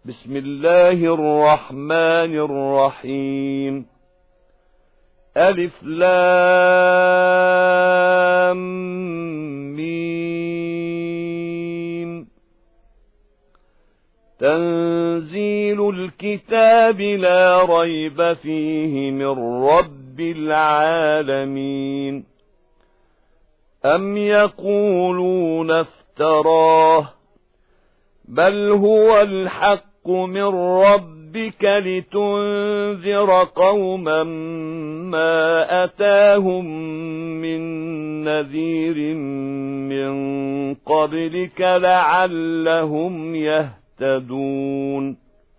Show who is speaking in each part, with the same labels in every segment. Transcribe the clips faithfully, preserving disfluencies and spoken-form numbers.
Speaker 1: بسم الله الرحمن الرحيم. ألف لام ميم. تنزيل الكتاب لا ريب فيه من رب العالمين. أم يقولون افتراه بل هو الحق من ربك لتنذر قوما ما أتاهم من نذير من قبلك لعلهم يهتدون.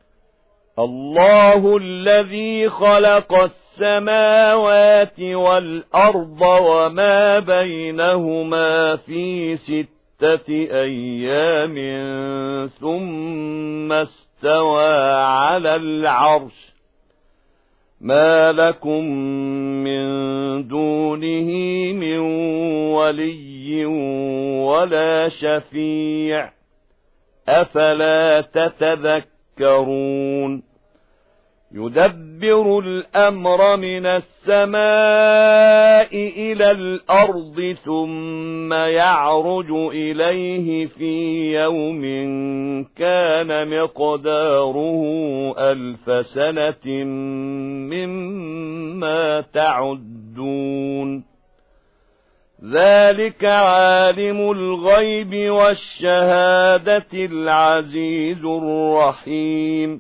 Speaker 1: الله الذي خلق السماوات والأرض وما بينهما في ستة أيام ثم استوى على العرش ما لكم من دونه من ولي ولا شفيع أفلا تتذكرون. يدبر الأمر من السماء إلى الأرض ثم يعرج إليه في يوم كان مقداره ألف سنة مما تعدون. ذلك عالم الغيب والشهادة العزيز الرحيم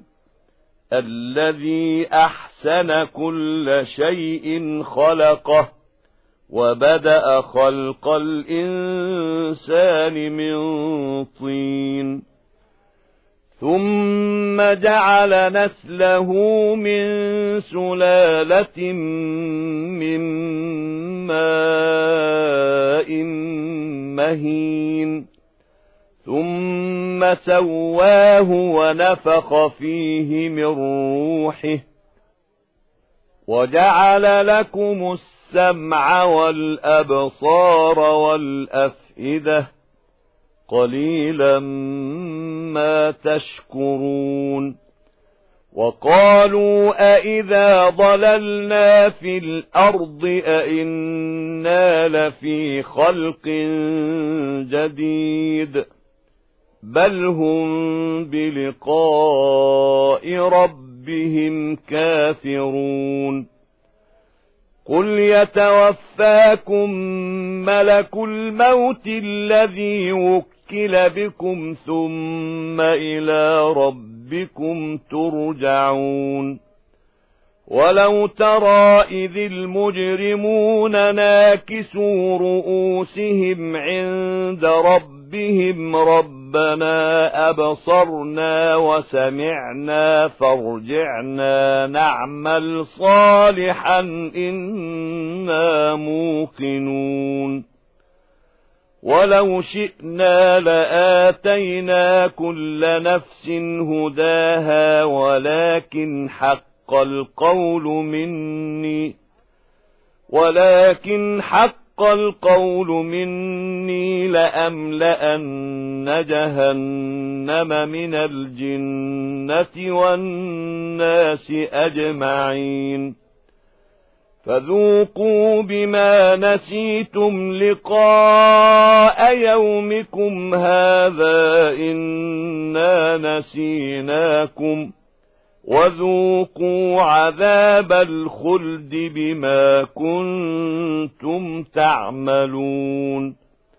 Speaker 1: الذي أحسن كل شيء خلقه وبدأ خلق الإنسان من طين ثم جعل نسله من سلالة من ماء مهين ثم سواه ونفخ فيه من روحه وجعل لكم السمع والأبصار والأفئدة قليلا ما تشكرون. وقالوا أئذا ضللنا في الأرض أئنا لفي خلق جديد بل هم بلقاء ربهم كافرون. قل يتوفاكم ملك الموت الذي وكل بكم ثم إلى ربكم ترجعون. ولو ترى إذ المجرمون ناكسوا رؤوسهم عند ربهم ربنا أبصرنا وسمعنا فارجعنا نعمل صالحا إنا موقنون. ولو شئنا لآتينا كل نفس هداها ولكن حق القول مني ولكن حق القول مني لأملأن جهنم من الجنة والناس أجمعين. فذوقوا بما نسيتم لقاء يومكم هذا إنا نسيناكم وذوقوا عذاب الخلد بما كنتم تعملون.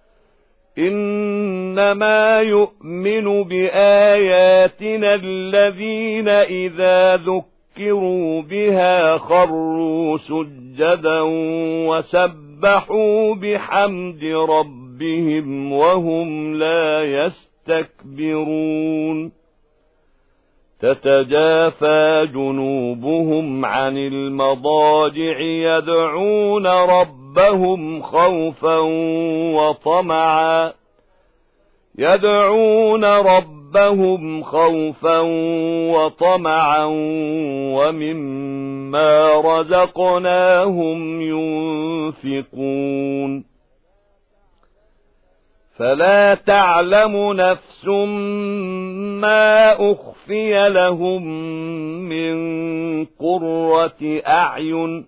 Speaker 1: إنما يؤمن بآياتنا الذين إذا ذكروا بها خروا سجدا وسبحوا بحمد ربهم وهم لا يستكبرون. تتجافى جنوبهم عن المضاجع يدعون ربهم خوفا وطمعا يدعون ربهم خوفا وطمعا ومما رزقناهم ينفقون. فلا تعلم نفس ما أخفي نخفي لهم من قرة أعين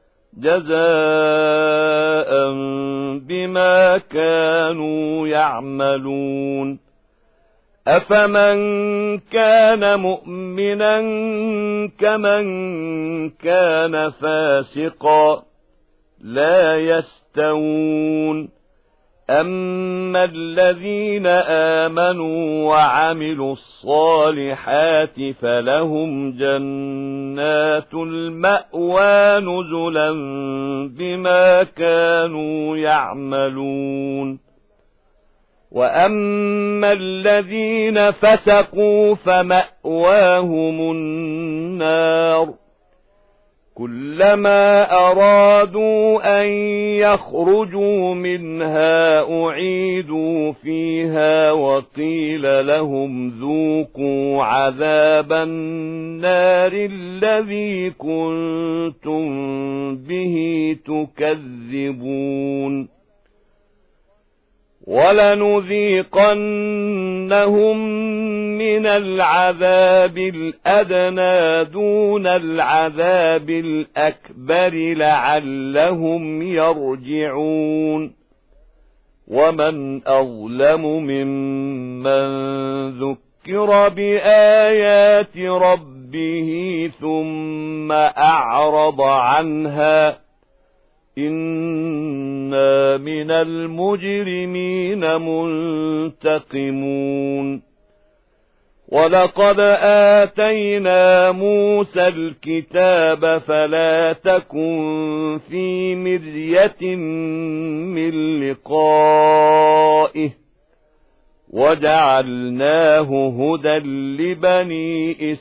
Speaker 1: جزاء بما كانوا يعملون أفمن كان مؤمنا كمن كان فاسقا لا يستوون أما الذين آمنوا وعملوا الصالحات فلهم جنات المأوى نزلا بما كانوا يعملون وأما الذين فسقوا فمأواهم النار كلما أرادوا أن يخرجوا منها أعيدوا فيها وقيل لهم ذوقوا عذاب النار الذي كنتم به تكذبون ولنذيقنهم من العذاب الأدنى دون العذاب الأكبر لعلهم يرجعون ومن أظلم ممن ذكر بآيات ربه ثم أعرض عنها إنا من المجرمين منتقمون ولقد آتينا موسى الكتاب فلا تكن في مرية من لقائه وجعلناه هدى لبني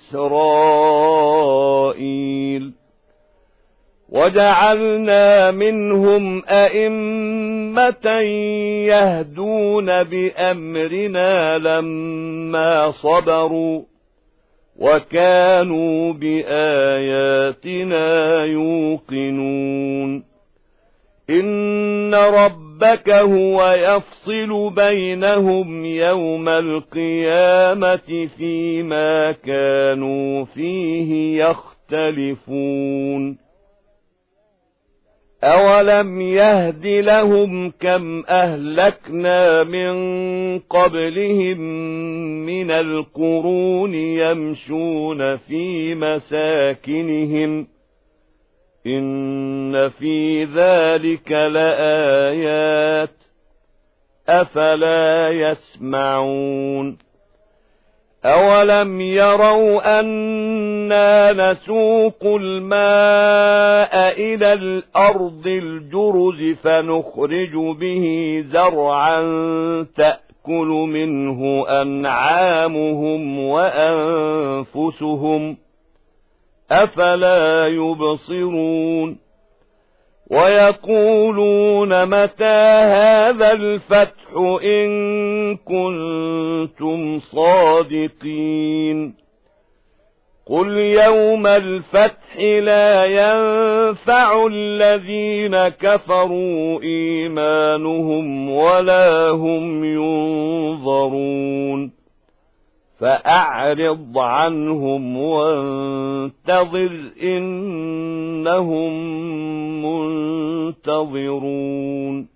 Speaker 1: إسرائيل وجعلنا منهم أئمة يهدون بأمرنا لما صبروا وكانوا بآياتنا يوقنون إن ربك هو يفصل بينهم يوم القيامة فيما كانوا فيه يختلفون أولم يهد لهم كم أهلكنا من قبلهم من القرون يمشون في مساكنهم إن في ذلك لآيات أفلا يسمعون أولم يروا أنا نسوق الماء إلى الأرض الجرز فنخرج به زرعا تأكل منه أنعامهم وأنفسهم أفلا يبصرون ويقولون متى هذا الفتح إن كنتم صادقين قل يوم الفتح لا ينفع الذين كفروا إيمانهم ولا هم ينظرون فأعرض عنهم وانتظر إنهم منتظرون